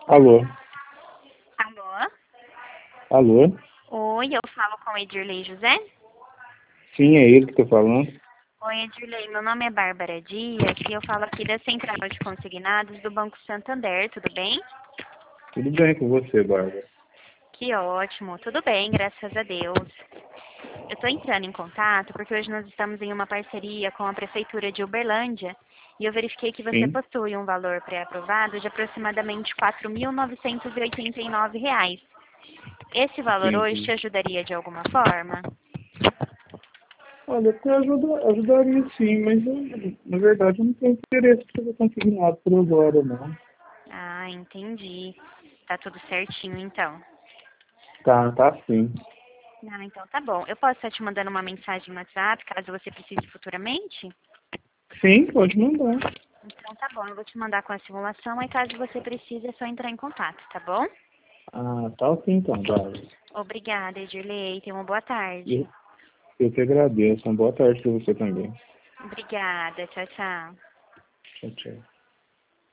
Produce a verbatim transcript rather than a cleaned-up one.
Alô? Alô? Alô? Oi, eu falo com Edirley José? Sim, é ele que tá falando. Oi, Edirley, meu nome é Bárbara Dias e eu falo aqui da Central de Consignados do Banco Santander, tudo bem? Tudo bem com você, Bárbara? Que ótimo, tudo bem, graças a Deus. Eu estou entrando em contato porque hoje nós estamos em uma parceria com a Prefeitura de Uberlândia e eu verifiquei que você Sim, possui um valor pré-aprovado de aproximadamente quatro mil novecentos e oitenta e nove reais. Esse valor sim, hoje te sim. ajudaria de alguma forma? Olha, até ajuda, ajudaria sim, mas eu, na verdade eu não tenho interesse em fazer consignado por agora, não. Ah, entendi. Tá tudo certinho, então. Tá, tá sim. Ah, então tá bom. Eu posso estar te mandando uma mensagem no WhatsApp, caso você precise futuramente? Sim, pode mandar. Então tá bom, eu vou te mandar com a simulação, aí caso você precise é só entrar em contato, tá bom? Ah, tá ok então, Bárbara. Obrigada, Edirley. Tenha uma boa tarde. Eu, eu que agradeço. Uma boa tarde pra você também. Obrigada. Tchau, tchau. Tchau, tchau.